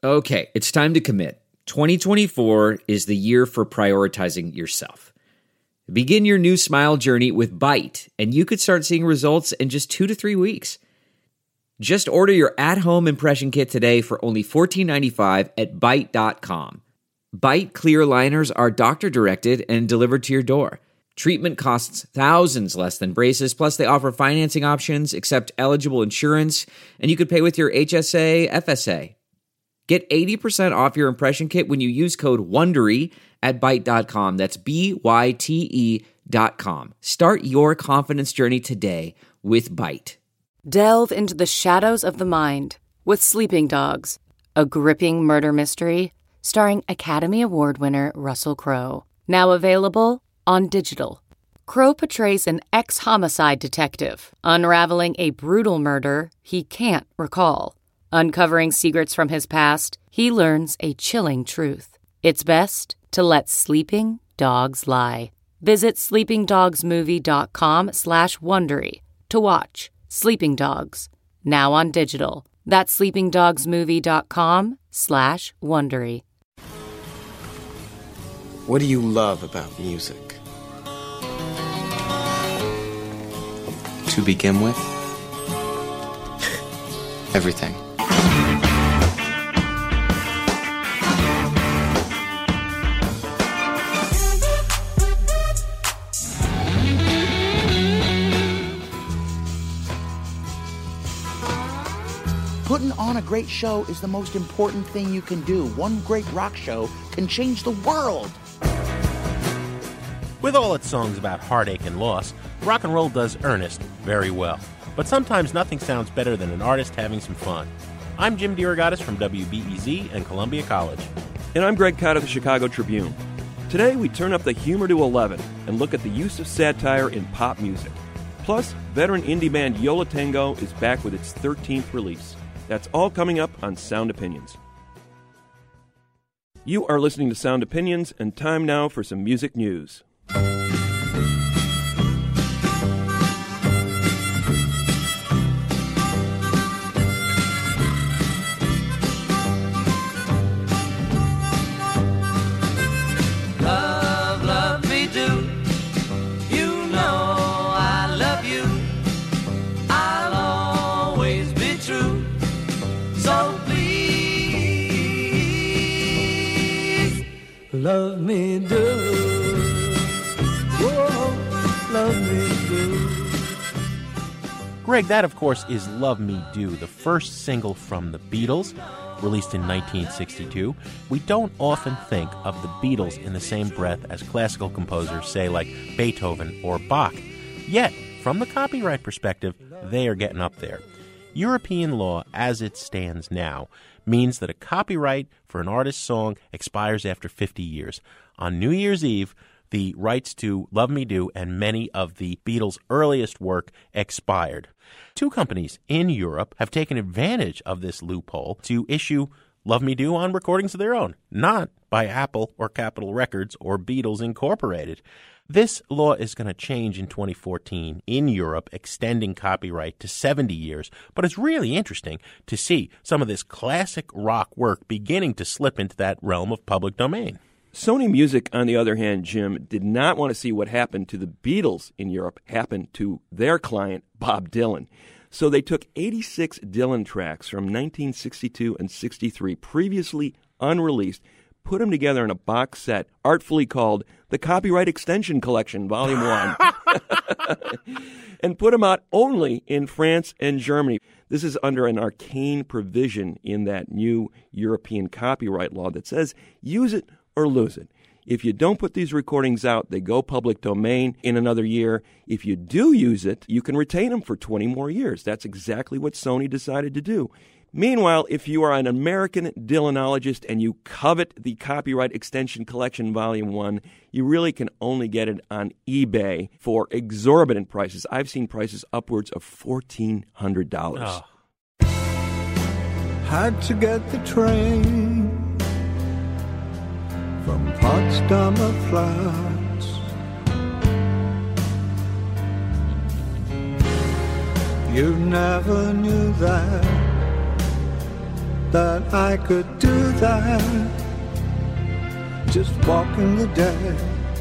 Okay, it's time to commit. 2024 is the year for prioritizing yourself. Begin your new smile journey with Byte, and you could start seeing results in just 2 to 3 weeks. Just order your at-home impression kit today for only $14.95 at Byte.com. Byte clear liners are doctor-directed and delivered to your door. Treatment costs thousands less than braces, plus they offer financing options, accept eligible insurance, and you could pay with your HSA, FSA. Get 80% off your impression kit when you use code WONDERY at Byte.com. That's BYTE.com. Start your confidence journey today with Byte. Delve into the shadows of the mind with Sleeping Dogs, a gripping murder mystery starring Academy Award winner Russell Crowe. Now available on digital. Crowe portrays an ex-homicide detective unraveling a brutal murder he can't recall. Uncovering secrets from his past, he learns a chilling truth. It's best to let sleeping dogs lie. Visit sleepingdogsmovie.com/Wondery to watch Sleeping Dogs, now on digital. That's sleepingdogsmovie.com/Wondery. What do you love about music? To begin with, everything. Putting on a great show is the most important thing you can do. One great rock show can change the world. With all its songs about heartache and loss, rock and roll does Ernest very well. But sometimes nothing sounds better than an artist having some fun. I'm Jim DeRogatis from WBEZ and Columbia College. And I'm Greg Cott of the Chicago Tribune. Today we turn up the humor to 11 and look at the use of satire in pop music. Plus, veteran indie band Yo La Tengo is back with its 13th release. That's all coming up on Sound Opinions. You are listening to Sound Opinions, and time now for some music news. Love me do, whoa, love me do. Greg, that of course is Love Me Do, the first single from the Beatles, released in 1962. We don't often think of the Beatles in the same breath as classical composers, say like Beethoven or Bach. Yet, from the copyright perspective, they are getting up there. European law, as it stands now, means that a copyright for an artist's song expires after 50 years. On New Year's Eve, the rights to Love Me Do and many of the Beatles' earliest work expired. 2 companies in Europe have taken advantage of this loophole to issue Love Me Do on recordings of their own, not by Apple or Capitol Records or Beatles Incorporated. This law is going to change in 2014 in Europe, extending copyright to 70 years. But it's really interesting to see some of this classic rock work beginning to slip into that realm of public domain. Sony Music, on the other hand, Jim, did not want to see what happened to the Beatles in Europe happen to their client, Bob Dylan. So they took 86 Dylan tracks from 1962 and 63, previously unreleased, put them together in a box set artfully called the Copyright Extension Collection, Volume 1, and put them out only in France and Germany. This is under an arcane provision in that new European copyright law that says use it or lose it. If you don't put these recordings out, they go public domain in another year. If you do use it, you can retain them for 20 more years. That's exactly what Sony decided to do. Meanwhile, if you are an American Dylanologist and you covet the Copyright Extension Collection Volume 1, you really can only get it on eBay for exorbitant prices. I've seen prices upwards of $1,400. Oh. Had to get the train from Potsdamer Platz. You never knew that that I could do that. Just walking the dead.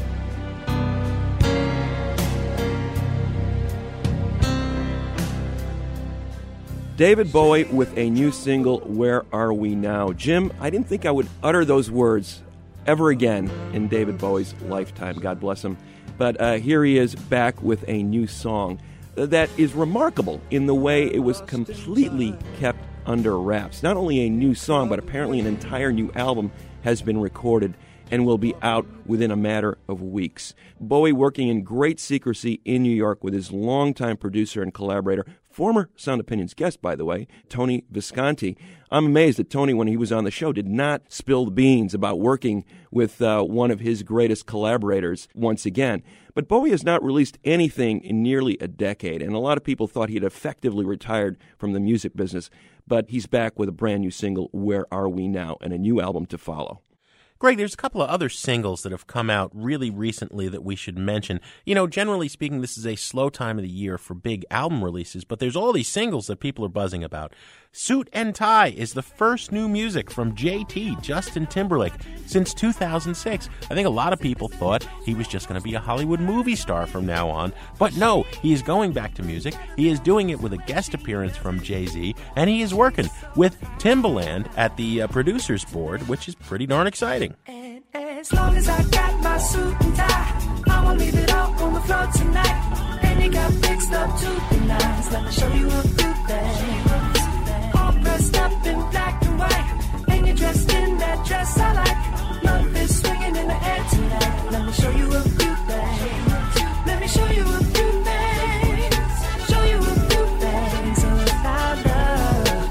David Bowie with a new single, Where Are We Now? Jim, I didn't think I would utter those words ever again in David Bowie's lifetime. God bless him. But here he is back with a new song that is remarkable in the way it was completely kept under wraps. Not only a new song, but apparently an entire new album has been recorded and will be out within a matter of weeks. Bowie working in great secrecy in New York with his longtime producer and collaborator, former Sound Opinions guest, by the way, Tony Visconti. I'm amazed that Tony, when he was on the show, did not spill the beans about working with one of his greatest collaborators once again. But Bowie has not released anything in nearly a decade, and a lot of people thought he had effectively retired from the music business. But he's back with a brand new single, Where Are We Now?, and a new album to follow. Greg, there's a couple of other singles that have come out really recently that we should mention. You know, generally speaking, this is a slow time of the year for big album releases, but there's all these singles that people are buzzing about. Suit and Tie is the first new music from JT, Justin Timberlake, since 2006. I think a lot of people thought he was just going to be a Hollywood movie star from now on, but no, he is going back to music. He is doing it with a guest appearance from Jay-Z, and he is working with Timbaland at the producers board, which is pretty darn exciting. And as long as I got my suit and tie, I won't leave it all on the floor tonight. And you got fixed up to the nines. Let me show you a few things. All dressed up in black and white, and you're dressed in that dress I like. Love is swinging in the air tonight. Let me show you a few things. Let me show you a few things. Show you a few things about love.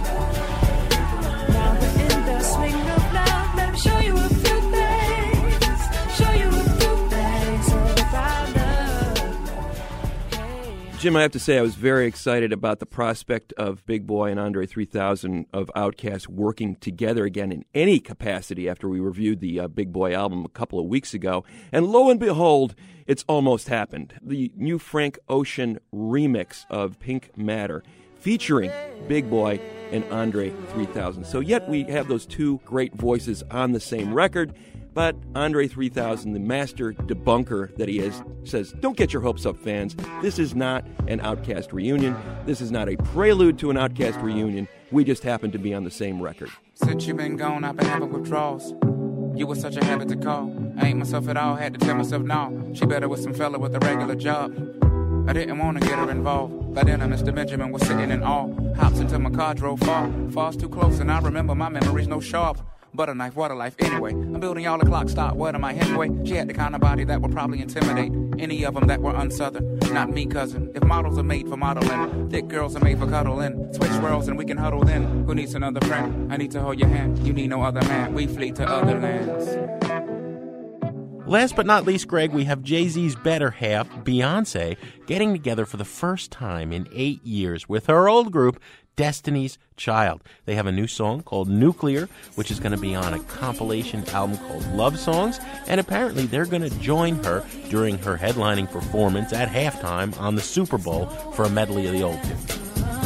Now we're in the swing of love. Let me show you a few things. Show you a few things about love. Hey. Jim, I have to say I was very excited about the prospect of Big Boy and Andre 3000 of Outkast working together again in any capacity after we reviewed the Big Boy album a couple of weeks ago. And lo and behold, it's almost happened. The new Frank Ocean remix of Pink Matter featuring Big Boy and Andre 3000. So yet we have those two great voices on the same record. But Andre 3000, the master debunker that he is, says, don't get your hopes up, fans. This is not an Outkast reunion. This is not a prelude to an Outkast reunion. We just happen to be on the same record. Since you've been gone, I've been having withdrawals. You were such a habit to call. I ain't myself at all, had to tell myself no. She better with some fella with a regular job. I didn't want to get her involved. By then, Mr. Benjamin was sitting in awe. Hops into my car, drove far. Falls too close, and I remember my memories no sharp. Butter knife, water life, anyway. I'm building y'all a clock stop. What am I, Hemingway? She had the kind of body that would probably intimidate any of them that were unsouthern. Not me, cousin. If models are made for modeling, thick girls are made for cuddling. Switch worlds and we can huddle then. Who needs another friend? I need to hold your hand. You need no other man. We flee to other lands. Last but not least, Greg, we have Jay-Z's better half, Beyonce, getting together for the first time in 8 years with her old group, Destiny's Child. They have a new song called Nuclear, which is going to be on a compilation album called Love Songs, and apparently they're going to join her during her headlining performance at halftime on the Super Bowl for a medley of the old tunes.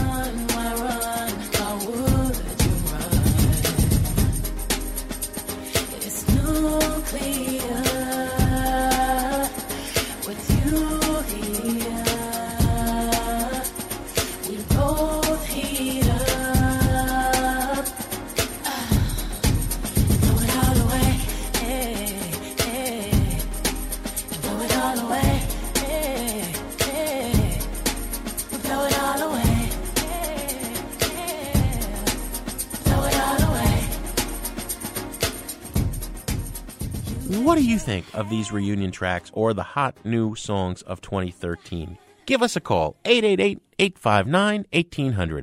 What do you think of these reunion tracks or the hot new songs of 2013? Give us a call, 888-859-1800.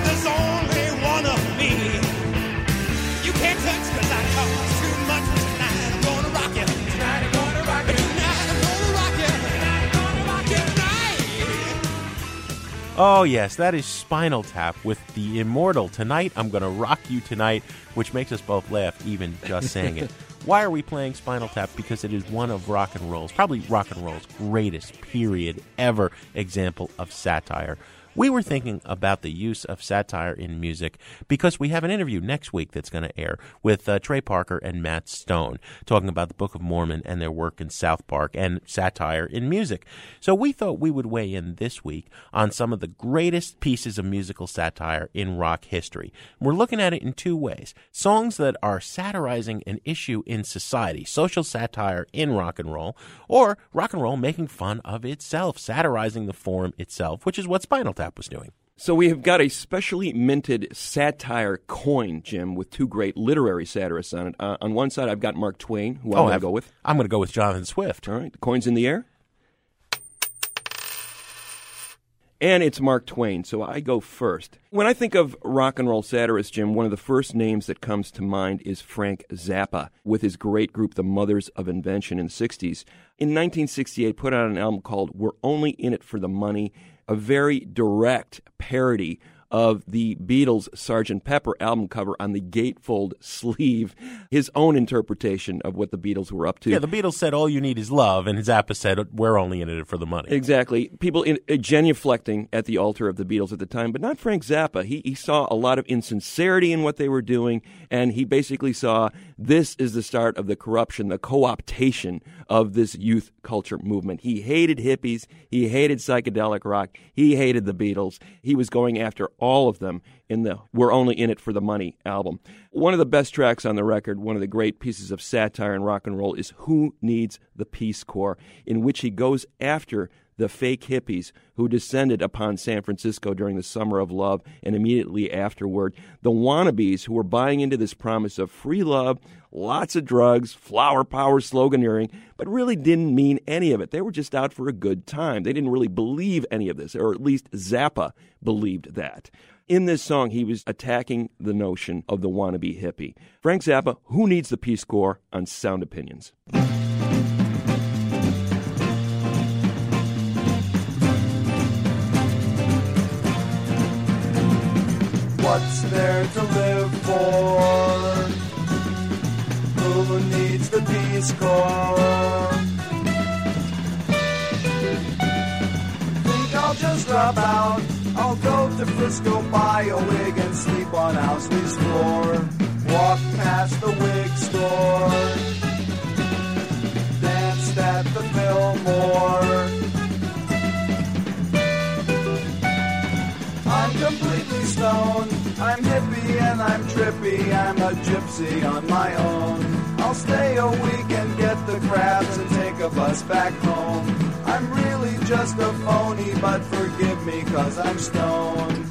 Touch 'cause I cost too much tonight. Oh, yes, that is Spinal Tap with the immortal Tonight I'm Gonna Rock You Tonight, which makes us both laugh even just saying it. Why are we playing Spinal Tap? Because it is one of rock and roll's, probably rock and roll's greatest period ever example of satire. We were thinking about the use of satire in music because we have an interview next week that's going to air with Trey Parker and Matt Stone talking about the Book of Mormon and their work in South Park and satire in music. So we thought we would weigh in this week on some of the greatest pieces of musical satire in rock history. We're looking at it in two ways. Songs that are satirizing an issue in society, social satire in rock and roll, or rock and roll making fun of itself, satirizing the form itself, which is what Spinal Tap was doing. So we have got a specially minted satire coin, Jim, with two great literary satirists on it. On one side, I've got Mark Twain, who I'm going to go with. I'm going to go with Jonathan Swift. All right, the coin's in the air. And it's Mark Twain, so I go first. When I think of rock and roll satirists, Jim, one of the first names that comes to mind is Frank Zappa, with his great group, the Mothers of Invention, in the 60s. In 1968, put out an album called We're Only In It for the Money, a very direct parody of the Beatles' Sgt. Pepper album cover on the gatefold sleeve, his own interpretation of what the Beatles were up to. Yeah, the Beatles said, all you need is love, and Zappa said, we're only in it for the money. Exactly. People genuflecting at the altar of the Beatles at the time, but not Frank Zappa. He saw a lot of insincerity in what they were doing, and he basically saw this is the start of the corruption, the co-optation of this youth culture movement. He hated hippies. He hated psychedelic rock. He hated the Beatles. He was going after all of them in the We're Only In It for the Money album. One of the best tracks on the record, one of the great pieces of satire in rock and roll, is Who Needs the Peace Corps, in which he goes after the fake hippies who descended upon San Francisco during the Summer of Love and immediately afterward, the wannabes who were buying into this promise of free love, lots of drugs, flower power sloganeering, but really didn't mean any of it. They were just out for a good time. They didn't really believe any of this, or at least Zappa believed that. In this song, he was attacking the notion of the wannabe hippie. Frank Zappa, Who Needs the Peace Corps, on Sound Opinions. What's there to live for? Who needs the Peace Corps? Think I'll just drop out. I'll go to Frisco, buy a wig, and sleep on Owsley's floor. Walk past the wig store. Danced at the Fillmore. I'm completely stoned, I'm hippie and I'm trippy, I'm a gypsy on my own. I'll stay a week and get the crabs and take a bus back home. I'm really just a phony, but forgive me 'cause I'm stoned.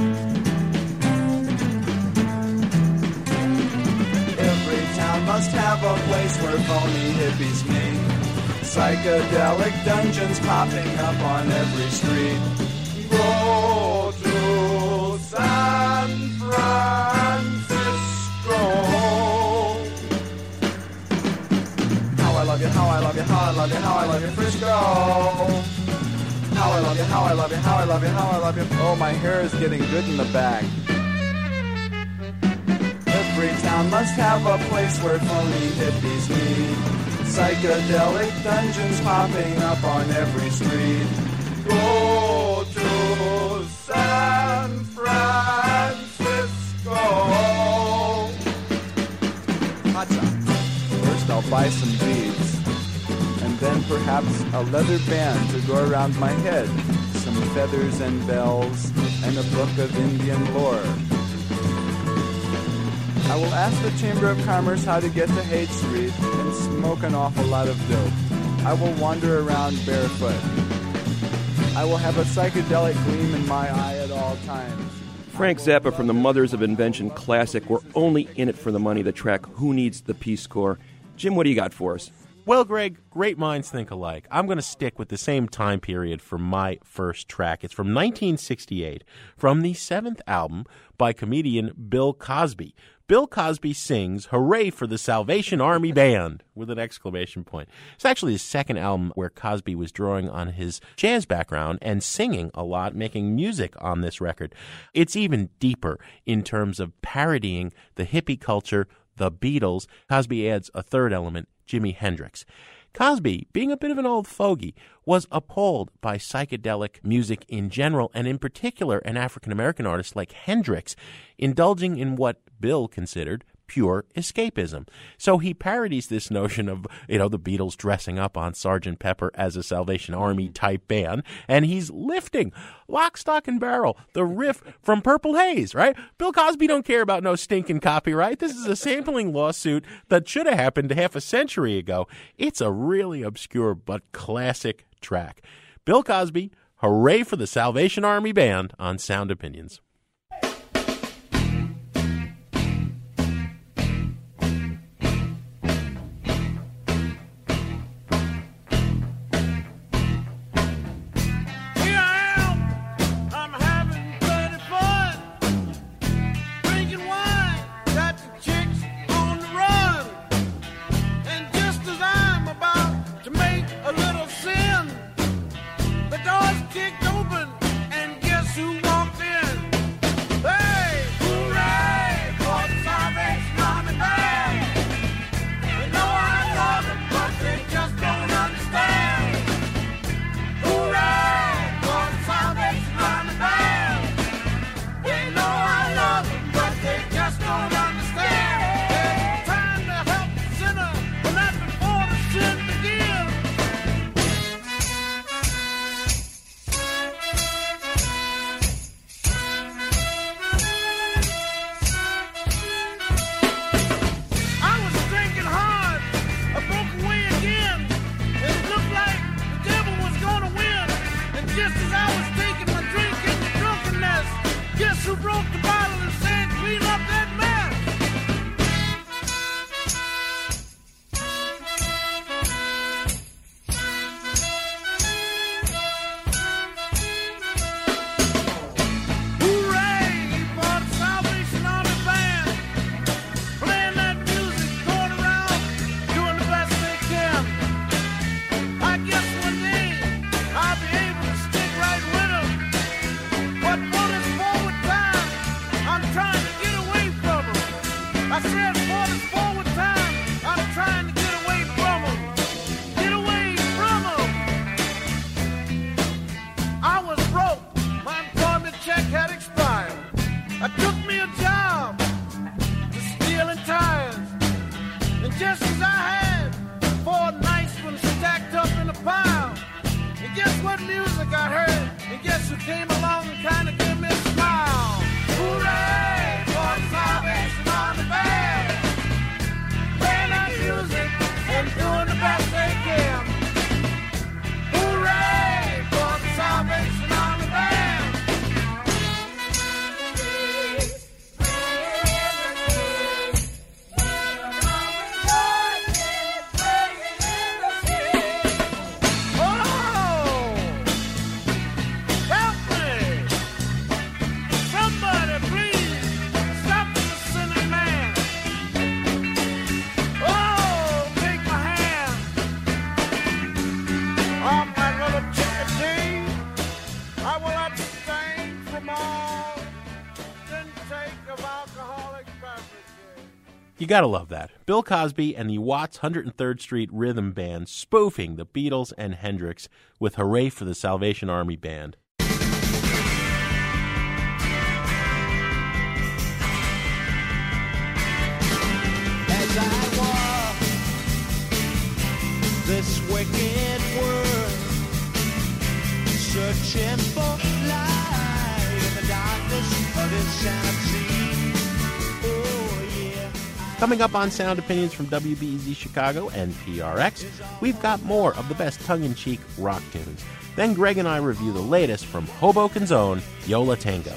Every town must have a place where phony hippies meet. Psychedelic dungeons popping up on every street. Go to San Francisco. How I love you, how I love you, how I love you, how I love you, Frisco. How I love you, how I love you, how I love you, how I love you. Oh, my hair is getting good in the back. Every town must have a place where phony hippies meet. Psychedelic dungeons popping up on every street. Go to San Francisco. First I'll buy some beads, and then perhaps a leather band to go around my head, some feathers and bells, and a book of Indian lore. I will ask the Chamber of Commerce how to get to Haight Street and smoke an awful lot of dope. I will wander around barefoot. I will have a psychedelic gleam in my eye at all times. Frank Zappa from the Mothers of Invention classic, We're Only In It for the Money, the track Who Needs the Peace Corps. Jim, what do you got for us? Well, Greg, great minds think alike. I'm going to stick with the same time period for my first track. It's from 1968, from the 7th album by comedian Bill Cosby. Bill Cosby sings "Hooray for the Salvation Army Band" with an exclamation point. It's actually his second album where Cosby was drawing on his jazz background and singing a lot, making music on this record. It's even deeper in terms of parodying the hippie culture, the Beatles. Cosby adds a third element, Jimi Hendrix. Cosby, being a bit of an old fogey, was appalled by psychedelic music in general, and in particular an African-American artist like Hendrix, indulging in what Bill considered pure escapism. So he parodies this notion of, the Beatles dressing up on Sgt. Pepper as a Salvation Army type band, and he's lifting lock, stock, and barrel the riff from Purple Haze, right? Bill Cosby don't care about no stinking copyright. This is a sampling lawsuit that should have happened half a century ago. It's a really obscure but classic track. Bill Cosby, "Hooray for the Salvation Army Band" on Sound Opinions. You gotta love that. Bill Cosby and the Watts 103rd Street Rhythm Band spoofing the Beatles and Hendrix with "Hooray for the Salvation Army Band." As I walk this wicked world, searching for light in the darkness of insanity. Coming up on Sound Opinions from WBEZ Chicago and PRX, we've got more of the best tongue-in-cheek rock tunes. Then Greg and I review the latest from Hoboken's own Yo La Tengo.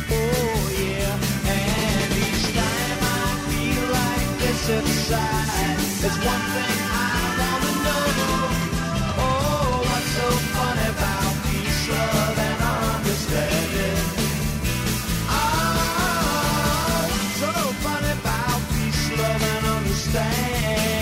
Oh yeah, and each time I feel like this inside, There's one thing I wanna know. Oh, what's so funny about peace, love, and understanding? Oh, so funny about peace, love, and understanding.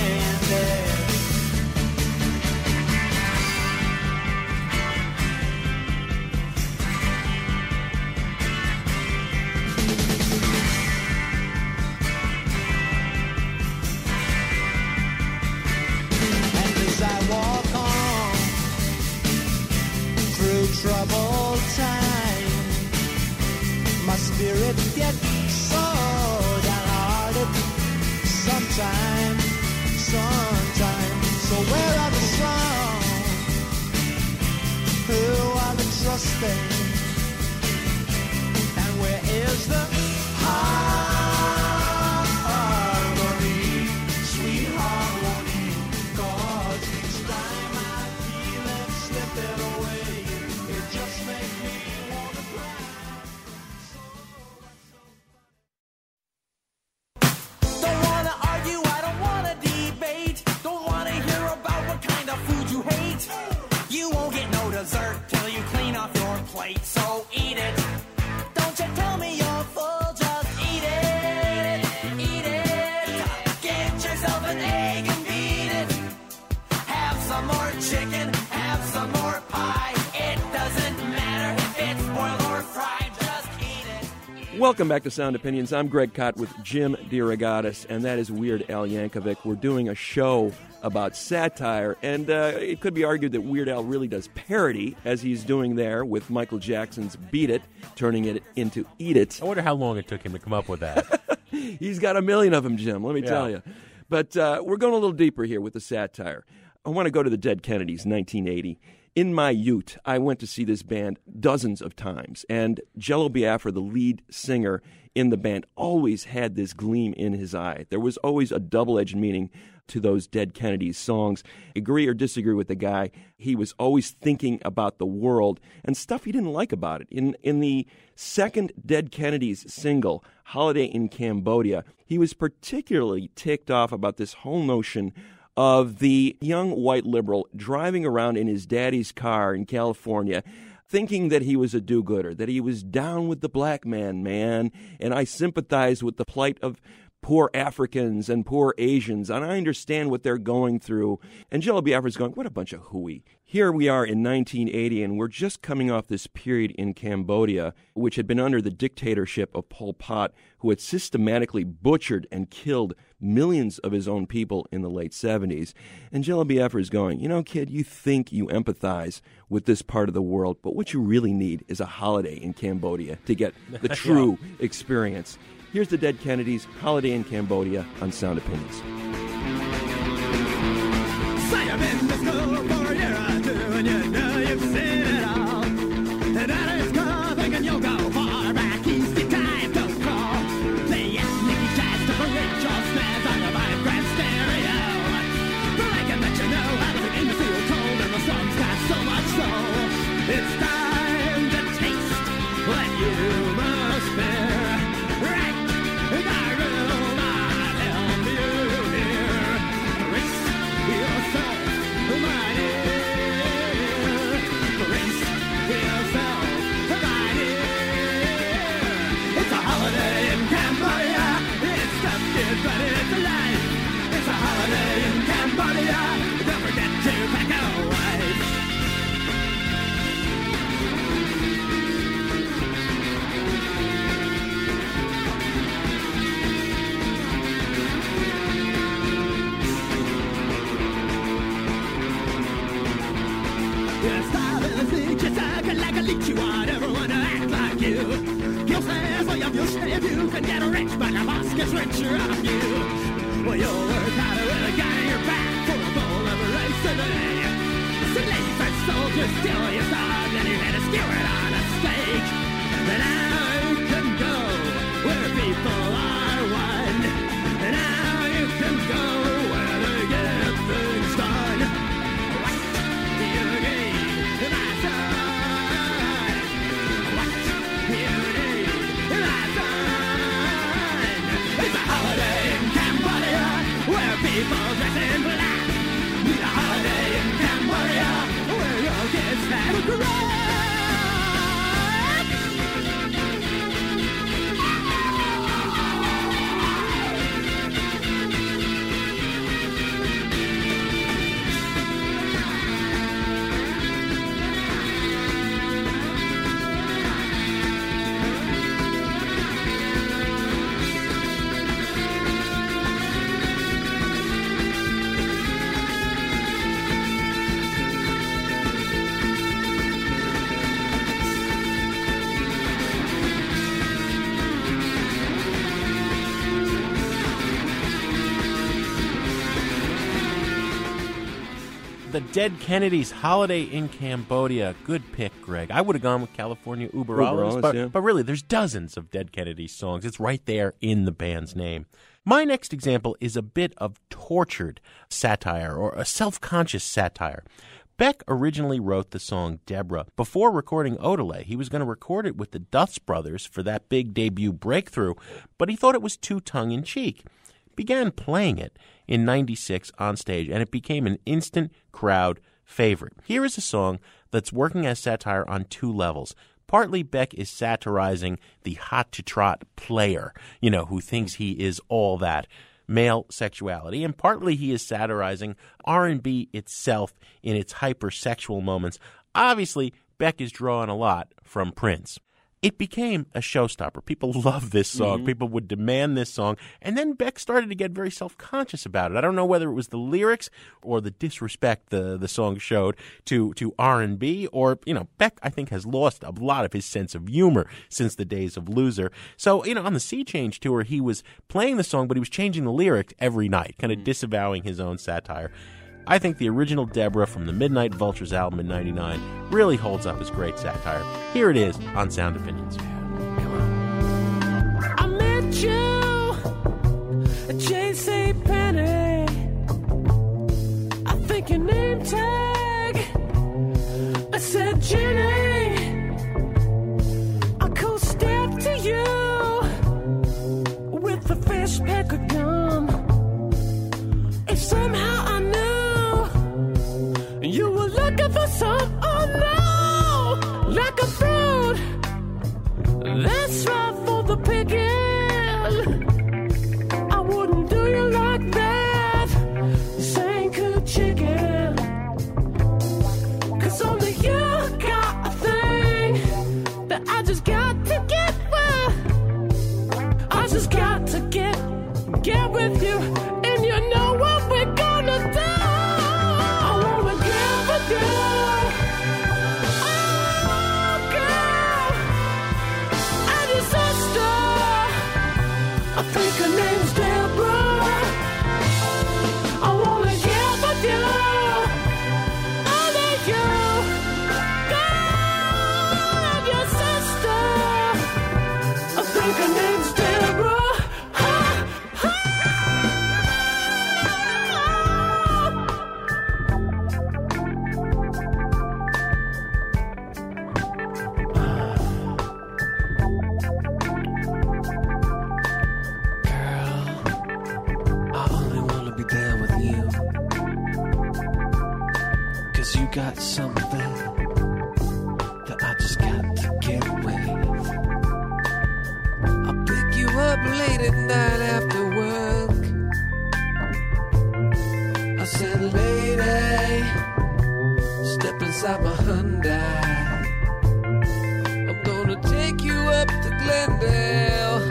Troubled time, my spirit gets so downhearted sometime. So where are the strong? Who are the trusting? And where is the harmony, sweet harmony? 'Cause each time I feel it slipping away, it just makes me wanna cry. Don't wanna argue, I don't wanna debate. Don't wanna hear about what kind of food you hate. You won't get no dessert till you clean off your plate, so eat it. Don't you tell me you're full, just eat it. Eat it. Get yourself an egg and beat it. Have some more chicken, have some more pie. It doesn't matter if it's boiled or fried, just eat it. Welcome back to Sound Opinions. I'm Greg Kot with Jim DeRogatis, and that is Weird Al Yankovic. We're doing a show about satire, and it could be argued that Weird Al really does parody, as he's doing there with Michael Jackson's Beat It, turning it into Eat It. I wonder how long it took him to come up with that. He's got a million of them, Jim, let me tell you. But we're going a little deeper here with the satire. I want to go to the Dead Kennedys, 1980. In my ute, I went to see this band dozens of times, and Jello Biafra, the lead singer in the band, always had this gleam in his eye. There was always a double-edged meaning to those Dead Kennedys songs. Agree or disagree with the guy, he was always thinking about the world and stuff he didn't like about it. In the second Dead Kennedys single, Holiday in Cambodia, he was particularly ticked off about this whole notion of the young white liberal driving around in his daddy's car in California, thinking that he was a do-gooder, that he was down with the black man, and I sympathize with the plight of poor Africans and poor Asians, and I understand what they're going through. And Jello Biafra's going, what a bunch of hooey. Here we are in 1980, and we're just coming off this period in Cambodia, which had been under the dictatorship of Pol Pot, who had systematically butchered and killed millions of his own people in the late 70s. And Jello Biafra is going, you know, kid, you think you empathize with this part of the world, but what you really need is a holiday in Cambodia to get the true experience. Here's the Dead Kennedys, Holiday in Cambodia on Sound Opinions. Say I've been to school for a year or two, and you know you've seen it all. And that is cool, thinking you'll go far back east in time to crawl. They ask me jazz to parade your snares on the Vibrant stereo. But I can let you know how to begin to feel cold, and the song's got so much soul. It's time to taste what you must bear. Right, and I will not help you here. Brace yourself, my dear. Brace yourself, my dear. It's a holiday in Cambodia. It's tough, kid, but it's alive. It's a holiday in Cambodia. Don't forget to pack a wife. Your style is a leech, you suck like a leech. You want everyone to act like you. Guilt says, well, you're if you can get rich, but the boss gets richer off you. Well, you'll work harder with a gun in your back for a bowl of rice today. So lady first soldier, steal your song, and you had to skewer it on a steak. But now you can go where people are one. And now you can go where they get things done. What do you need, my son? What do you need, my son? It's a holiday in Cambodia where people dress The Dead Kennedys, Holiday in Cambodia. Good pick, Greg. I would have gone with California Uber Alles, but really, there's dozens of Dead Kennedys songs. It's right there in the band's name. My next example is a bit of tortured satire, or a self-conscious satire. Beck originally wrote the song Deborah before recording Odelay. He was going to record it with the Dust Brothers for that big debut breakthrough, but he thought it was too tongue-in-cheek. Began playing it in '96 on stage, and it became an instant crowd favorite. Here is a song that's working as satire on two levels. Partly, Beck is satirizing the hot-to-trot player, who thinks he is all that, male sexuality, and partly he is satirizing R&B itself in its hypersexual moments. Obviously, Beck is drawing a lot from Prince. It became a showstopper. People loved this song. Mm-hmm. People would demand this song. And then Beck started to get very self-conscious about it. I don't know whether it was the lyrics or the disrespect the song showed to R&B, or, Beck, I think, has lost a lot of his sense of humor since the days of Loser. So, on the Sea Change tour, he was playing the song, but he was changing the lyrics every night, kind of disavowing his own satire. I think the original Deborah from the Midnight Vultures album in '99 really holds up as great satire. Here it is on Sound Opinions. I met you at J.C. Penney. I think your name tag, I said Jenny. I co-step to you with a fish peck of gum. If somehow I knew you were looking for some, oh no, like a fruit that's right for the picking. I wouldn't do you like that, saying good chicken. 'Cause only you got a thing that I just got to get with. I just got to get with you, and you know what we're gonna do. I think her name's Deborah. I wanna get with you, only you, girl, and your sister. I think her name's Deborah. Got something that I just got to get with. I'll pick you up late at night after work. I said, lady, step inside my Hyundai. I'm gonna take you up to Glendale.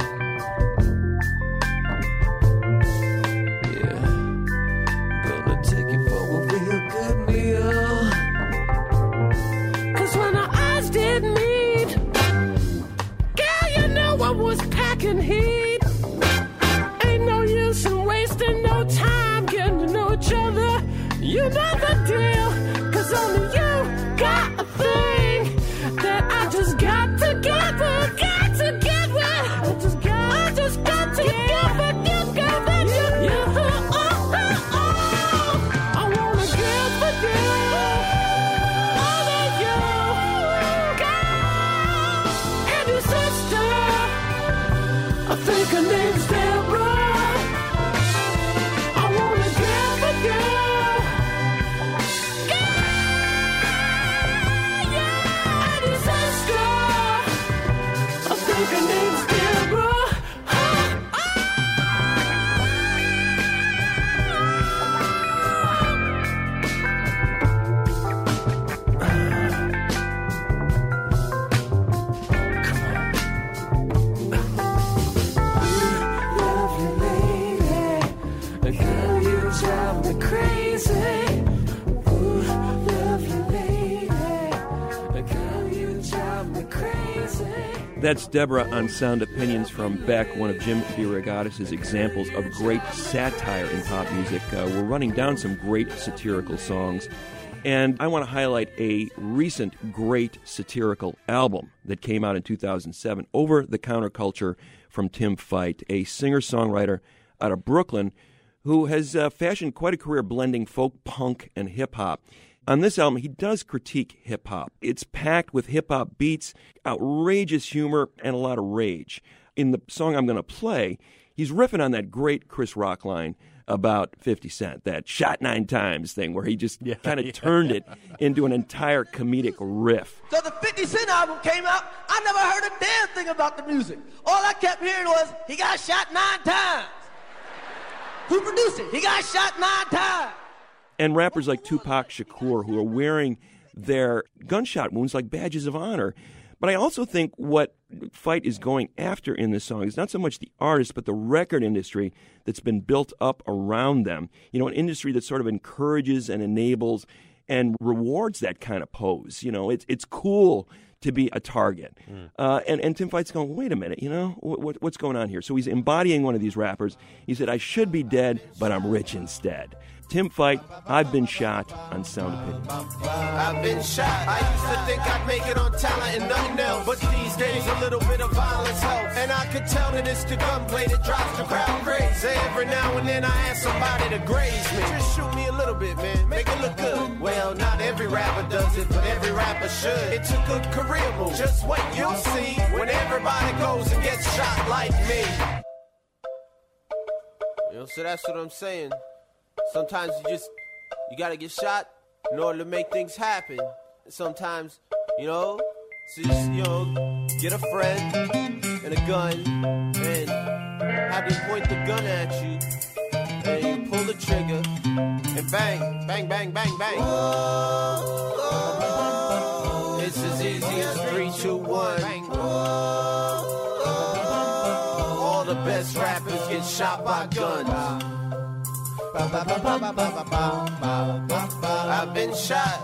Yeah, I'm gonna take you for a real good meal. Was packing heat. Ain't no use in wasting no time getting to know each other. You know That's Deborah on Sound Opinions from Beck, one of Jim DeRogatis' examples of great satire in pop music. We're running down some great satirical songs, and I want to highlight a recent great satirical album that came out in 2007, Over the Counterculture from Tim Fight, a singer-songwriter out of Brooklyn who has fashioned quite a career blending folk, punk, and hip-hop. On this album, he does critique hip-hop. It's packed with hip-hop beats, outrageous humor, and a lot of rage. In the song I'm going to play, he's riffing on that great Chris Rock line about 50 Cent, that shot 9 times thing where he just kind of turned it into an entire comedic riff. So the 50 Cent album came out, I never heard a damn thing about the music. All I kept hearing was, he got shot 9 times. Who produced it? He got shot 9 times. And rappers like Tupac Shakur, who are wearing their gunshot wounds like badges of honor. But I also think what Fight is going after in this song is not so much the artist, but the record industry that's been built up around them. You know, an industry that sort of encourages and enables and rewards that kind of pose. You know, it's cool to be a target. And Tim Fight's going, wait a minute, you know, what's going on here? So he's embodying one of these rappers. He said, I should be dead, but I'm rich instead. Tim Fight, I've Been Shot on Sound Opinions. I've been shot. I used to think I'd make it on talent and nothing else. But these days a little bit of violence helps. And I could tell that it's the gunplay that drives the crowd crazy. Every now and then I ask somebody to graze me. Just shoot me a little bit, man. Make it look good. Well, not every rapper does it, but every rapper should. It's a good career move. Just wait, you'll see. When everybody goes and gets shot like me. You know, so that's what I'm saying. Sometimes you gotta get shot in order to make things happen. Sometimes, you know, so just, you know, get a friend and a gun and have them point the gun at you and you pull the trigger and bang, bang, bang, bang, bang. It's as easy as 3, 2, 1. Bang. All the best rappers get shot by guns. I've been shot.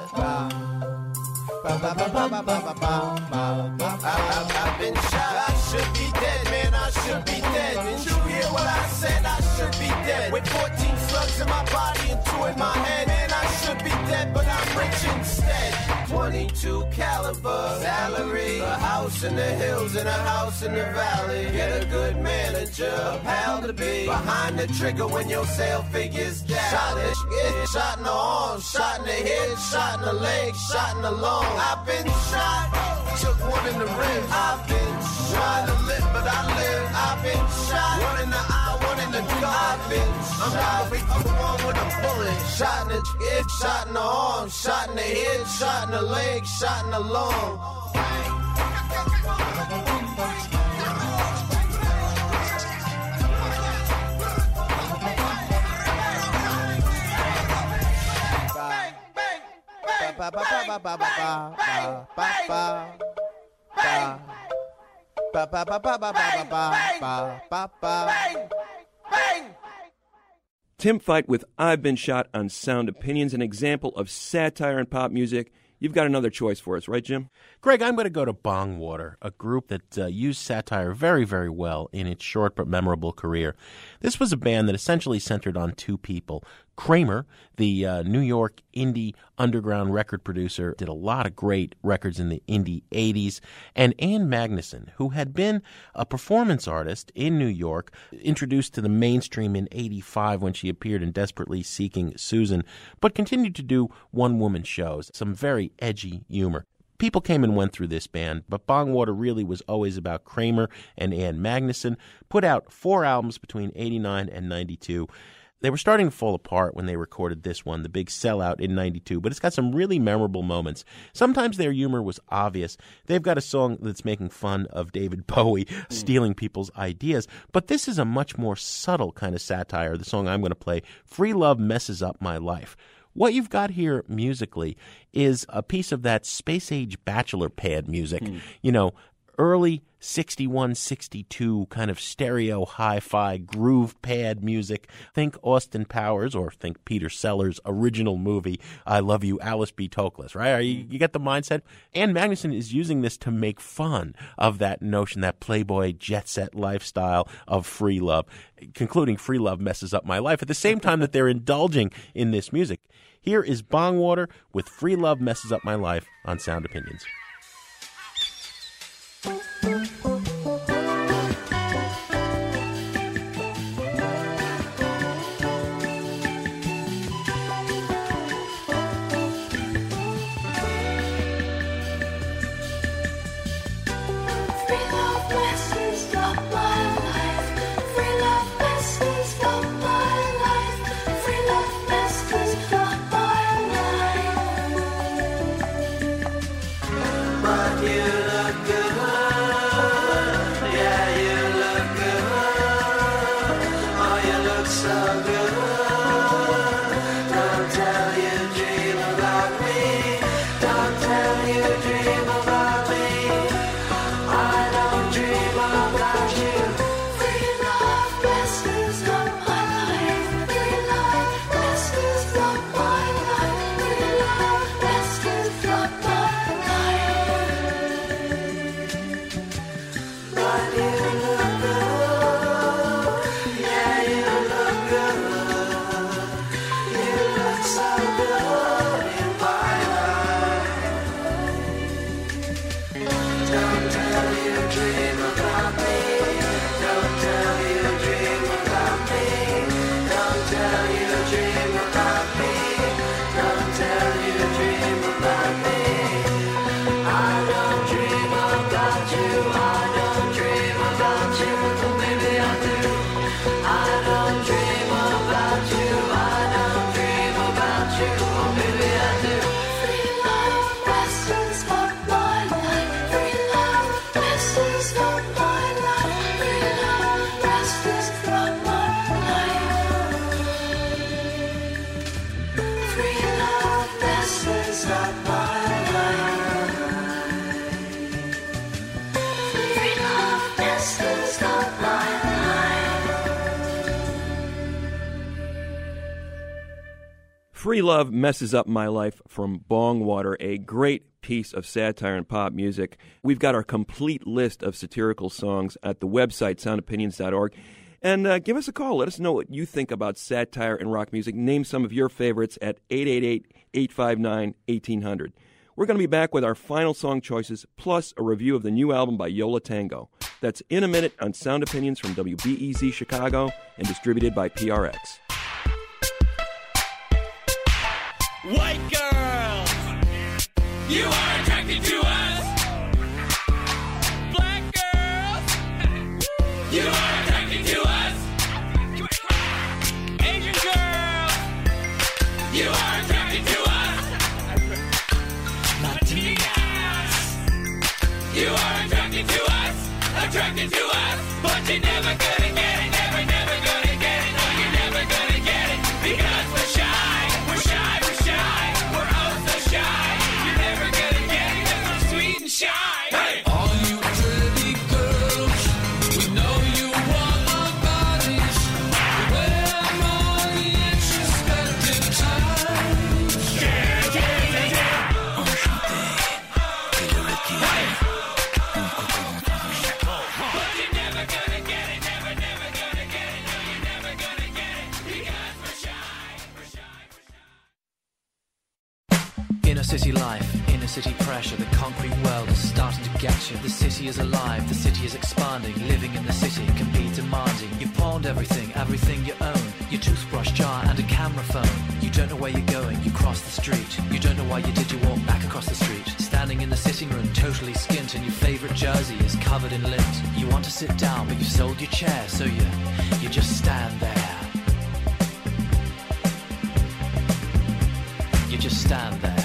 I've been shot. I should be dead, man. I should be dead. Didn't you hear what I said? I should be dead. With 14 slugs in my body and 2 in my head. Man, I should be dead, but I'm rich instead. 22 caliber salary. A house in the hills and a house in the valley. Get a good manager, a pal to be behind the trigger when your sale figures down. Shot in the shot in the arm, shot in the head, shot in the leg, shot in the lung. I've been shot, took one in the ribs. I've been trying to live, but I live. I've been shot, one in the eye, one in the gut. I've been shot, the one with a bullet. Shot in the head, shot in the arm, shot in the head, shot in the leg, shot in the lung. Tim Fight with I've Been Shot on Sound Opinions, an example of satire in pop music. You've got another choice for us, right, Jim? Greg, I'm going to go to Bongwater, a group that used satire very, very well in its short but memorable career. This was a band that essentially centered on 2 people. Kramer, the New York indie underground record producer, did a lot of great records in the indie 80s, and Ann Magnuson, who had been a performance artist in New York, introduced to the mainstream in 85 when she appeared in Desperately Seeking Susan, but continued to do one-woman shows, some very edgy humor. People came and went through this band, but Bongwater really was always about Kramer and Ann Magnuson, put out 4 albums between 89 and 92. They were starting to fall apart when they recorded this one, the big sellout in 92, but it's got some really memorable moments. Sometimes their humor was obvious. They've got a song that's making fun of David Bowie, stealing people's ideas, but this is a much more subtle kind of satire. The song I'm going to play, Free Love Messes Up My Life. What you've got here musically is a piece of that space-age bachelor pad music. You know, early 61, 62 kind of stereo hi-fi groove pad music. Think Austin Powers or think Peter Sellers' original movie, I Love You, Alice B. Toklas, right? You get the mindset? Ann Magnuson is using this to make fun of that notion, that Playboy jet set lifestyle of free love, concluding free love messes up my life at the same time that they're indulging in this music. Here is Bongwater with Free Love Messes Up My Life on Sound Opinions. Free Love Messes Up My Life from Bongwater, a great piece of satire and pop music. We've got our complete list of satirical songs at the website, soundopinions.org. And give us a call. Let us know what you think about satire and rock music. Name some of your favorites at 888-859-1800. We're going to be back with our final song choices, plus a review of the new album by Yo La Tengo. That's in a minute on Sound Opinions from WBEZ Chicago and distributed by PRX. White girls, you are attracted to us. Black girls, you are attracted to us. Asian girls, you are attracted to us. Latinas, you are attracted to us. Attracted to us, but you're never gonna get it. Never gonna get it. No, you're never gonna get it because we're shy. We're shy. We're oh so shy. You're never gonna get it because we're sweet and shy. Hey! All you pretty girls, we know you want our bodies. Wear money at your respective times. Yeah. Enchanté, et le requiem. But you're never gonna get it. Never gonna get it. No, you're never gonna get it because we're shy. Inner city life, inner city pressure, the concrete world is starting to get you. The city is alive, the city is expanding. Living in the city can be demanding. You've pawned everything you own. Your toothbrush jar and a camera phone. You don't know where you're going, you cross the street. You don't know why you did, you walk back across the street. Standing in the sitting room, totally skint, and your favorite jersey is covered in lint. You want to sit down, but you've sold your chair, so you just stand there. You just stand there.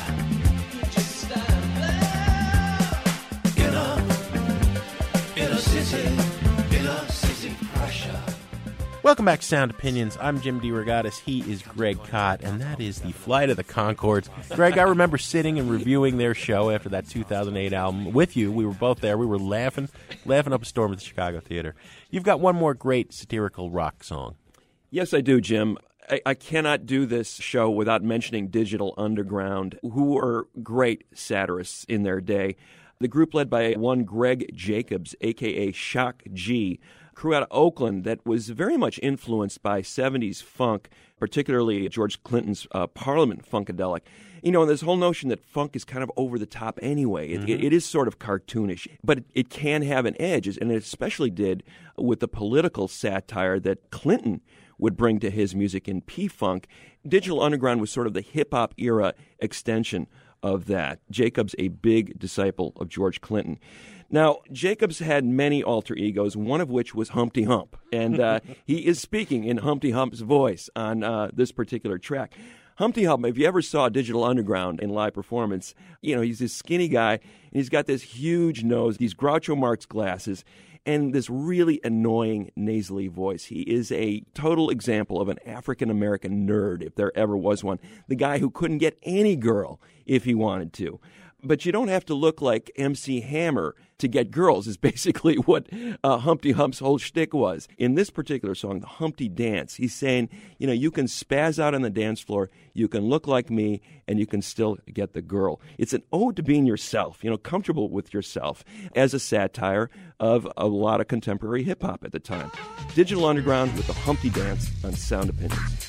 Inner city pressure. Welcome back to Sound Opinions. I'm Jim DeRogatis. He is Greg Kot, and that is the Flight of the Conchords. Greg, I remember sitting and reviewing their show after that 2008 album with you. We were both there. We were laughing up a storm at the Chicago Theater. You've got one more great satirical rock song. Yes, I do, Jim. I cannot do this show without mentioning Digital Underground, who are great satirists in their day. The group led by one Greg Jacobs, a.k.a. Shock G, crew out of Oakland that was very much influenced by 70s funk, particularly George Clinton's Parliament Funkadelic. You know, this whole notion that funk is kind of over the top anyway. It is sort of cartoonish, but it can have an edge, and it especially did with the political satire that Clinton would bring to his music in P-Funk. Digital Underground was sort of the hip-hop era extension of that. Jacobs, a big disciple of George Clinton. Now, Jacobs had many alter egos, one of which was Humpty Hump, and he is speaking in Humpty Hump's voice on this particular track. Humpty Hump, if you ever saw Digital Underground in live performance, you know, he's this skinny guy, and he's got this huge nose, these Groucho Marx glasses, and this really annoying nasally voice. He is a total example of an African-American nerd, if there ever was one. The guy who couldn't get any girl if he wanted to. But you don't have to look like MC Hammer to get girls, is basically what Humpty Hump's whole shtick was. In this particular song, the Humpty Dance, he's saying, you know, you can spaz out on the dance floor, you can look like me, and you can still get the girl. It's an ode to being yourself, you know, comfortable with yourself, as a satire of a lot of contemporary hip-hop at the time. Digital Underground with the Humpty Dance on Sound Opinions.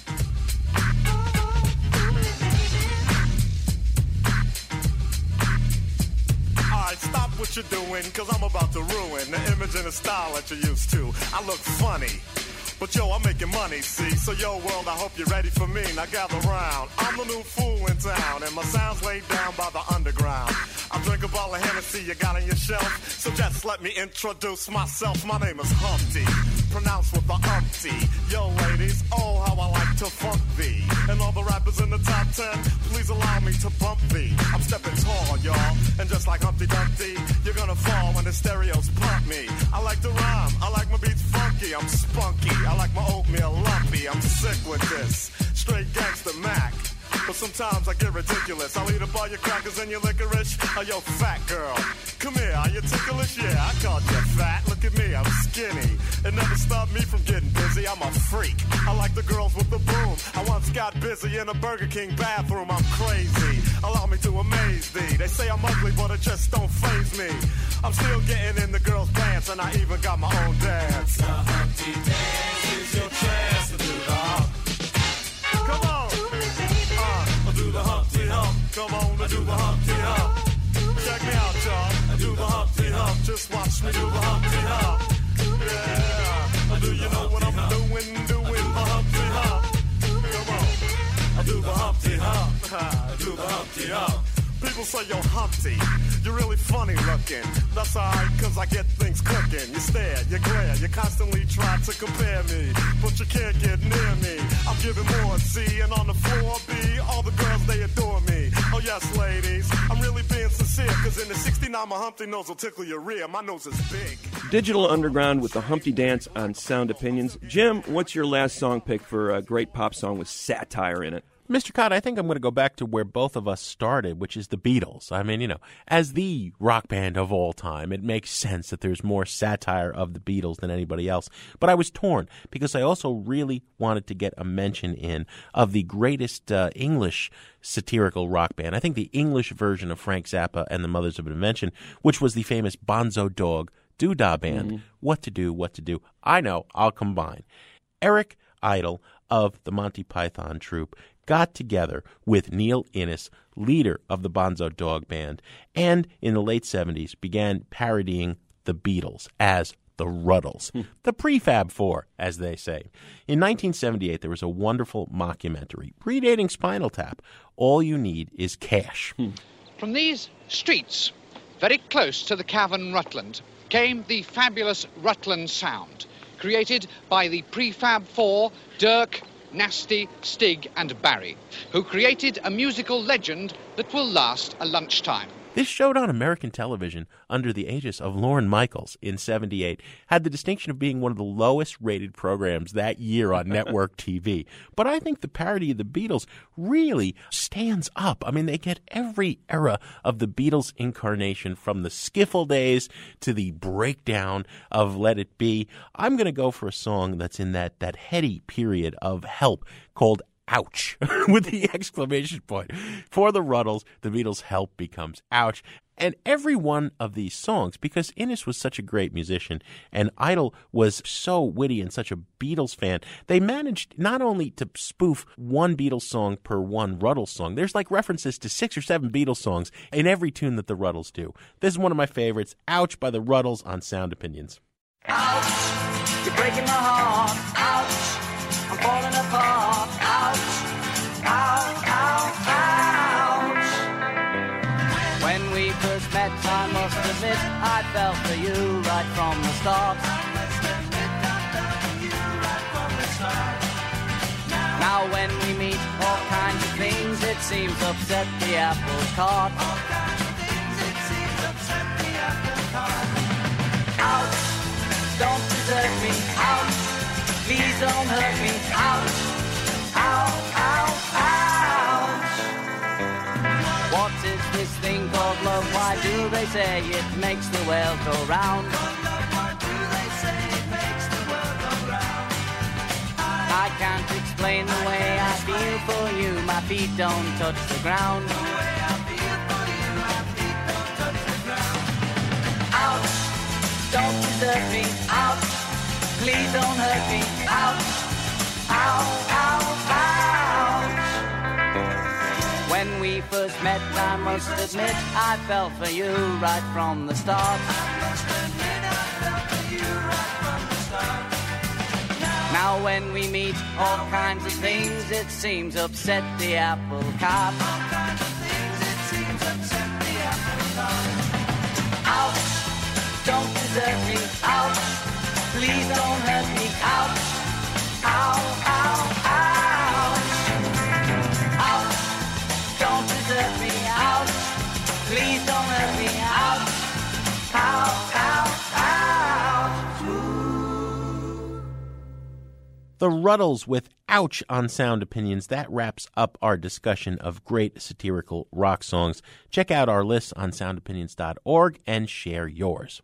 Stop what you're doing, cause I'm about to ruin the image and the style that you're used to. I look funny, but yo, I'm making money, see? So yo, world, I hope you're ready for me. Now gather round. I'm the new fool in town, and my sound's laid down by the underground. I drink a bottle of Hennessy you got on your shelf, so just let me introduce myself. My name is Humpty, pronounced with the umpty. Yo, ladies, oh, how I like to funk thee. And all the rappers in the top 10, please allow me to bump thee. I'm stepping tall, y'all, and just like Humpty Dumpty, you're gonna fall when the stereos pump me. I like to rhyme, I like my beats funky, I'm spunky, I like my oatmeal lumpy, I'm sick with this, straight gangster Mac. But sometimes I get ridiculous. I'll eat up all your crackers and your licorice. Oh, yo, fat girl, come here, are you ticklish? Yeah, I called you fat. Look at me, I'm skinny. It never stopped me from getting busy. I'm a freak. I like the girls with the boom. I once got busy in a Burger King bathroom. I'm crazy. Allow me to amaze thee. They say I'm ugly, but it just don't faze me. I'm still getting in the girls' pants, and I even got my own dance. The Humpty Dance is your chance to do the hump. Come on. Do the Humpty Hump, come on, I do the Humpty Hump. Check me out, y'all, I do the Humpty Hump. Just watch me do the Humpty Hump. Yeah, do you know what I'm doing the Humpty Hump? Come on, I do the Humpty Hump, I do the Humpty Hump. People say, yo, Humpty, you're really funny looking. That's alright, cause I get things cooking. You stare, you glare, you constantly try to compare me, but you can't get near me. I'm giving more C, and on the floor B, all the girls, they adore me. Oh yes, ladies, I'm really being sincere, cause in the 69, my Humpty nose will tickle your rear. My nose is big. Digital Underground with the Humpty Dance on Sound Opinions. Jim, what's your last song pick for a great pop song with satire in it? Mr. Kot, I think I'm going to go back to where both of us started, which is the Beatles. I mean, you know, as the rock band of all time, it makes sense that there's more satire of the Beatles than anybody else. But I was torn because I also really wanted to get a mention in of the greatest English satirical rock band. I think the English version of Frank Zappa and the Mothers of Invention, which was the famous Bonzo Dog Doodah Band. Mm-hmm. What to do. I know, I'll combine. Eric Idle of the Monty Python troupe got together with Neil Innes, leader of the Bonzo Dog Band, and in the late 70s began parodying the Beatles as the Ruddles, the prefab four, as they say. In 1978, there was a wonderful mockumentary predating Spinal Tap, All You Need Is Cash. From these streets, very close to the cavern Rutland, came the fabulous Rutland Sound, created by the prefab four, Dirk, Nasty, Stig and Barry, who created a musical legend that will last a lunchtime. This showed on American television under the aegis of Lorne Michaels in '78, had the distinction of being one of the lowest rated programs that year on network TV. But I think the parody of the Beatles really stands up. I mean, they get every era of the Beatles incarnation, from the skiffle days to the breakdown of Let It Be. I'm going to go for a song that's in that heady period of Help called Ouch, with the exclamation point. For the Ruddles, the Beatles' Help becomes Ouch. And every one of these songs, because Innes was such a great musician and Idle was so witty and such a Beatles fan, they managed not only to spoof one Beatles song per one Ruddles song, there's like references to 6 or 7 Beatles songs in every tune that the Ruddles do. This is one of my favorites, Ouch by the Ruddles on Sound Opinions. Ouch, you're breaking my heart. Ouch, I'm falling apart. Ouch, ow, ow, ouch. When we first met, I must admit, I fell for you right from the start. Now when we meet, all kinds of things, it seems upset the apple cart. Ouch, don't desert me. Ouch, please don't hurt me. Ouch, ow, ow, ouch. What is this thing called love? Why do they say it makes the world go round? I can't explain the way I feel for you. My feet don't touch the ground. Ouch, don't desert me. Ouch, please don't hurt me. Ouch, ow, ow, ouch. When we first met, I must admit, I fell for you right from the start. Now when we meet, all kinds of things, it seems upset the apple cart. Ouch, don't desert me. Ouch, please don't hurt me. Ouch, ow, ow, ouch. Ouch, don't desert me. Ouch, please don't hurt me. Ouch, ow, ow, ouch. The Ruddles with Ouch on Sound Opinions. That wraps up our discussion of great satirical rock songs. Check out our lists on soundopinions.org and share yours.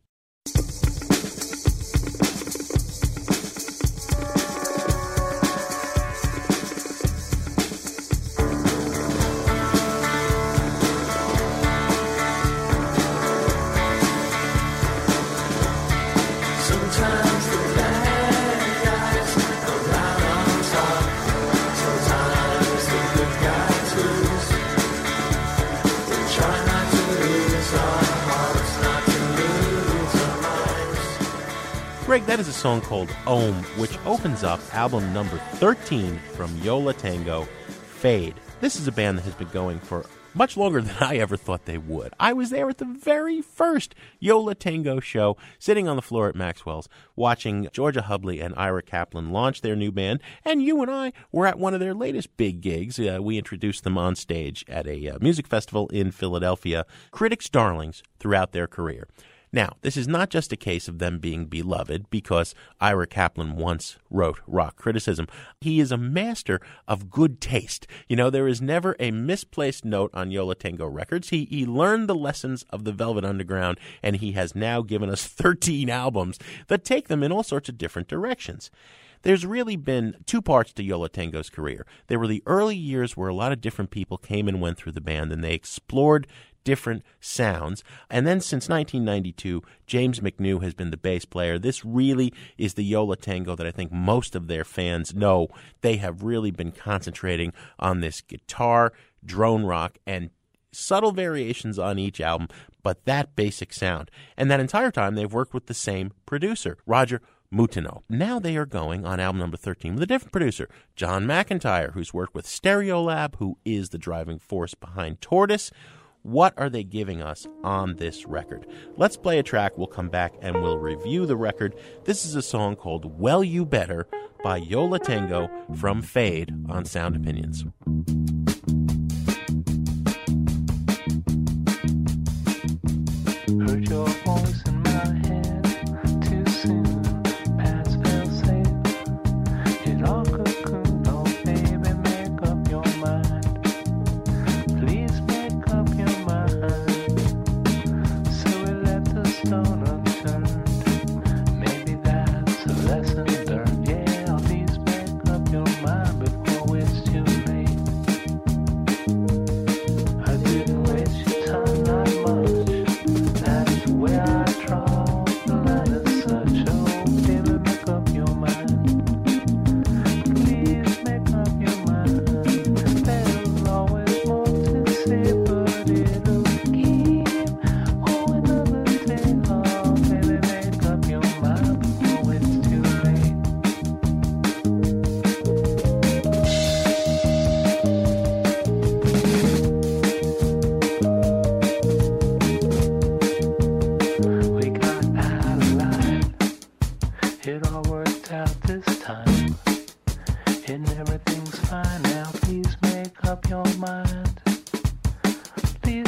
Greg, that is a song called Ohm, which opens up album number 13 from Yo La Tengo, Fade. This is a band that has been going for much longer than I ever thought they would. I was there at the very first Yo La Tengo show, sitting on the floor at Maxwell's, watching Georgia Hubley and Ira Kaplan launch their new band, and you and I were at one of their latest big gigs. We introduced them on stage at a music festival in Philadelphia, critics' darlings throughout their career. Now, this is not just a case of them being beloved because Ira Kaplan once wrote rock criticism. He is a master of good taste. You know, there is never a misplaced note on Yo La Tengo records. He learned the lessons of the Velvet Underground, and he has now given us 13 albums that take them in all sorts of different directions. There's really been two parts to Yo La Tengo's career. There were the early years where a lot of different people came and went through the band, and they explored different sounds. And then since 1992, James McNew has been the bass player. This really is the Yo La Tengo that I think most of their fans know. They have really been concentrating on this guitar, drone rock, and subtle variations on each album, but that basic sound. And that entire time, they've worked with the same producer, Roger Moutinho. Now they are going on album number 13 with a different producer, John McEntire, who's worked with Stereolab, who is the driving force behind Tortoise. What are they giving us on this record? Let's play a track. We'll come back and we'll review the record. This is a song called Well You Better by Yo La Tengo from Fade on Sound Opinions.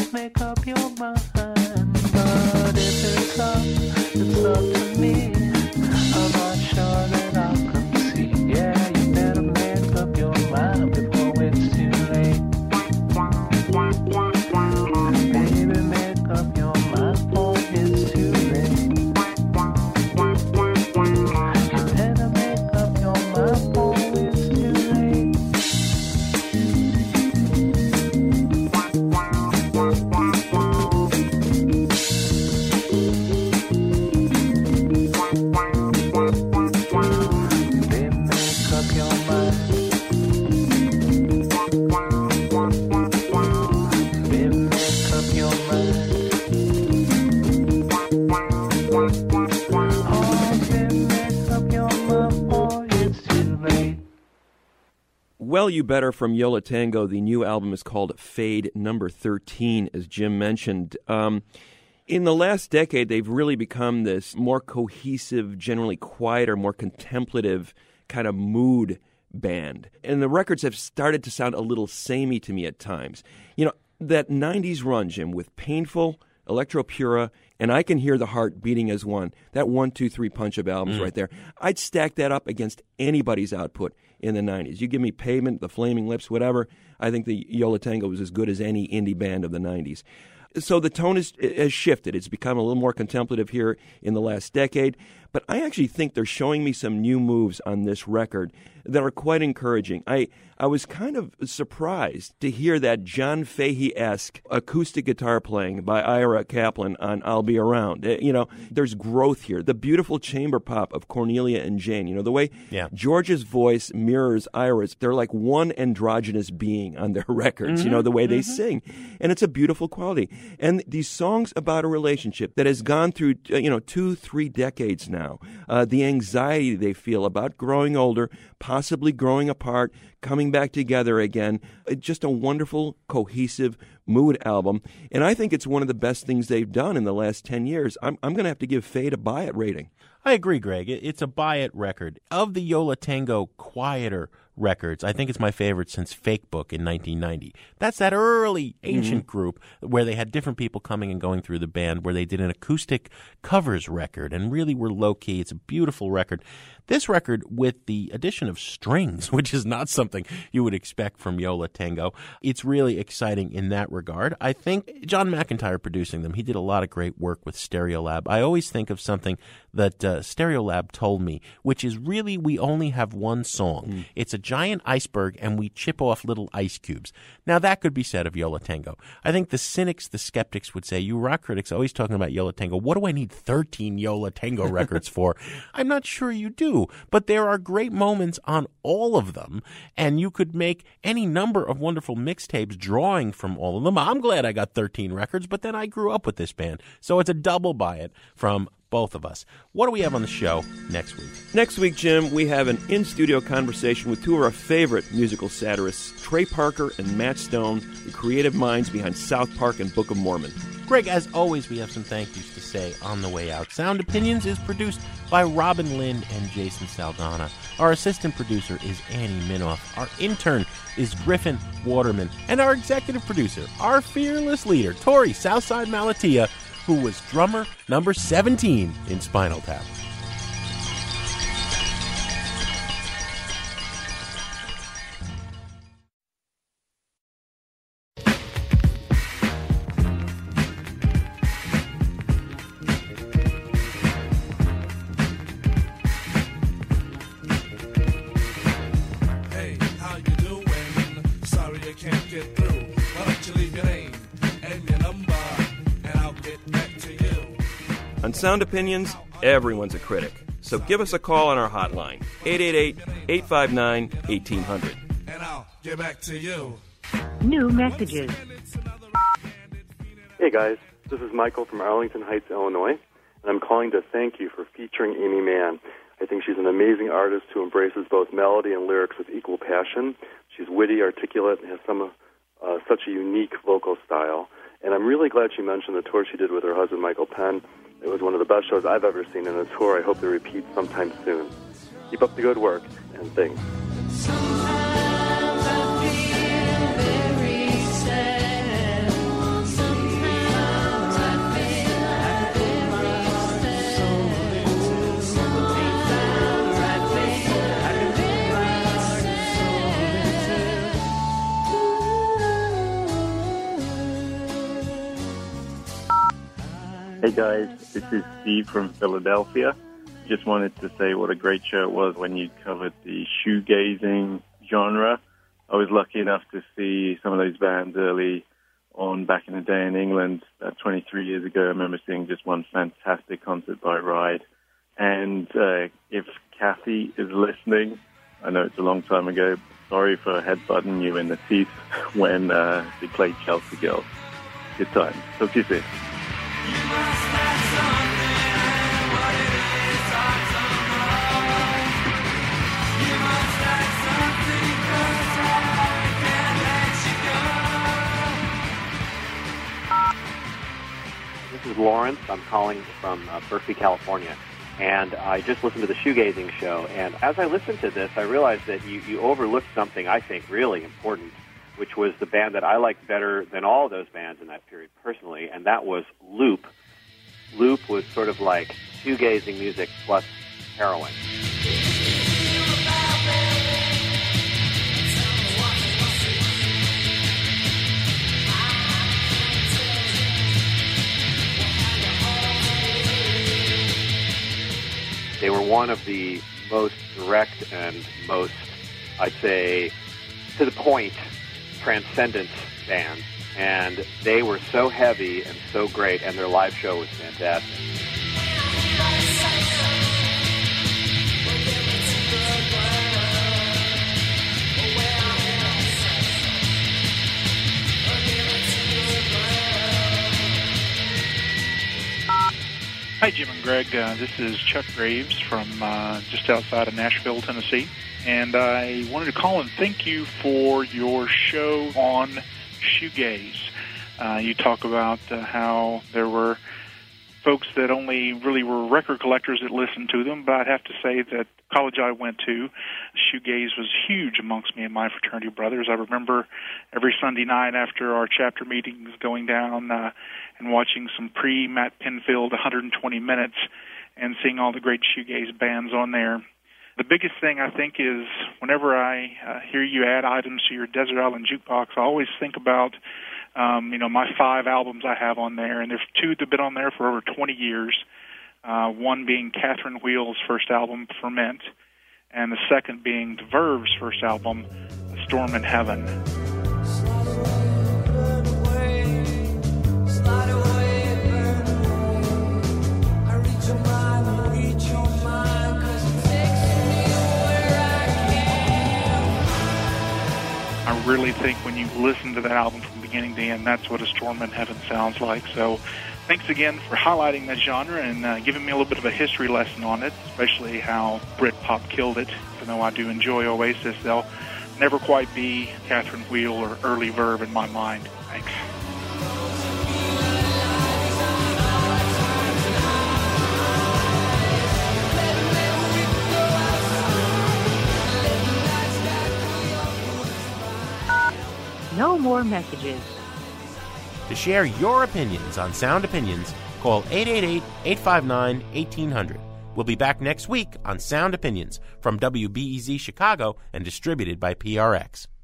make up your mind. But if it comes, it's up to me. I'm not sure that I'll concede. Yeah, you better make up your mind before it's too late. Baby, make up your mind before it's too late. You better make up your mind before it's too late. Well, You Better from Yo La Tengo. The new album is called Fade Number 13, as Jim mentioned. In the last decade, they've really become this more cohesive, generally quieter, more contemplative kind of mood band. And the records have started to sound a little samey to me at times. You know, that 90s run, Jim, with Painful, Electro Pura, and I Can Hear the Heart Beating as One, that 1, 2, 3 punch of albums right there, I'd stack that up against anybody's output in the 90s. You give me Pavement, The Flaming Lips, whatever, I think the Yo La Tengo was as good as any indie band of the 90s. So the tone has shifted. It's become a little more contemplative here in the last decade. But I actually think they're showing me some new moves on this record that are quite encouraging. I was kind of surprised to hear that John Fahey-esque acoustic guitar playing by Ira Kaplan on I'll Be Around. You know, there's growth here. The beautiful chamber pop of Cornelia and Jane. You know, the way George's voice mirrors Ira's. They're like one androgynous being on their records, you know, the way they sing. And it's a beautiful quality. And these songs about a relationship that has gone through, 2-3 decades now, the anxiety they feel about growing older, possibly growing apart, coming back together again. Just a wonderful, cohesive mood album. And I think it's one of the best things they've done in the last 10 years. I'm going to have to give Fade a buy it rating. I agree, Greg. It's a buy it record. Of the Yo La Tengo quieter records, I think it's my favorite since Fake Book in 1990. That's that early ancient group where they had different people coming and going through the band, where they did an acoustic covers record and really were low-key. It's a beautiful record. This record, with the addition of strings, which is not something you would expect from Yo La Tengo, it's really exciting in that regard. I think John McEntire producing them, he did a lot of great work with Stereolab. I always think of something that Stereolab told me, which is really we only have one song. It's a giant iceberg, and we chip off little ice cubes. Now, that could be said of Yo La Tengo. I think the cynics, the skeptics would say, you rock critics always talking about Yo La Tengo. What do I need 13 Yo La Tengo records for? I'm not sure you do, but there are great moments on all of them, and you could make any number of wonderful mixtapes drawing from all of them. I'm glad I got 13 records, but then I grew up with this band, so it's a double buy it from both of us. What do we have on the show next week? Next week, Jim, we have an in-studio conversation with two of our favorite musical satirists, Trey Parker and Matt Stone, the creative minds behind South Park and Book of Mormon. Greg, as always, we have some thank yous to say on the way out. Sound Opinions is produced by Robin Lynn and Jason Saldana. Our assistant producer is Annie Minoff. Our intern is Griffin Waterman. And our executive producer, our fearless leader, Tori Southside Malatia, who was drummer number 17 in Spinal Tap. Hey, how you doing? Sorry I can't get through. Why don't you leave your name and your number? On Sound Opinions, everyone's a critic. So give us a call on our hotline, 888-859-1800. And I'll get back to you. New messages. Hey guys, this is Michael from Arlington Heights, Illinois, and I'm calling to thank you for featuring Amy Mann. I think she's an amazing artist who embraces both melody and lyrics with equal passion. She's witty, articulate, and has such a unique vocal style. And I'm really glad she mentioned the tour she did with her husband, Michael Penn. It was one of the best shows I've ever seen in a tour. I hope they repeat sometime soon. Keep up the good work, and thanks. Sometimes I feel very sad. Sometimes Hey guys, this is Steve from Philadelphia. Just wanted to say what a great show it was when you covered the shoegazing genre. I was lucky enough to see some of those bands early on back in the day in England. 23 years ago, I remember seeing just one fantastic concert by Ride. And if Kathy is listening, I know it's a long time ago, sorry for headbutting you in the teeth when they played Chelsea Girls. Good time. Talk to you soon. This is Lawrence. I'm calling from Berkeley, California. And I just listened to the Shoegazing show. And as I listened to this, I realized that you overlooked something I think really important, which was the band that I liked better than all those bands in that period personally, and that was Loop. Loop was sort of like shoegazing music plus heroin. They were one of the most direct and most, I'd say, to the point, transcendent bands. And they were so heavy and so great, and their live show was fantastic. Hi, Jim and Greg. This is Chuck Graves from just outside of Nashville, Tennessee. And I wanted to call and thank you for your show on shoegaze. You talk about how there were folks that only really were record collectors that listened to them, but I'd have to say that college I went to, shoegaze was huge amongst me and my fraternity brothers. I remember every Sunday night after our chapter meetings going down and watching some pre-Matt Pinfield 120 minutes and seeing all the great shoegaze bands on there. The biggest thing, I think, is whenever I hear you add items to your Desert Island Jukebox, I always think about, my 5 albums I have on there, and there's 2 that have been on there for over 20 years, one being Catherine Wheel's first album, Ferment, and the second being The Verve's first album, A Storm in Heaven. I really think when you listen to that album from beginning to end, that's what A Storm in Heaven sounds like. So thanks again for highlighting that genre and giving me a little bit of a history lesson on it, especially how Britpop killed it. Even though I do enjoy Oasis, they'll never quite be Catherine Wheel or early Verve in my mind. Thanks. No more messages. To share your opinions on Sound Opinions, call 888-859-1800. We'll be back next week on Sound Opinions from WBEZ Chicago and distributed by PRX.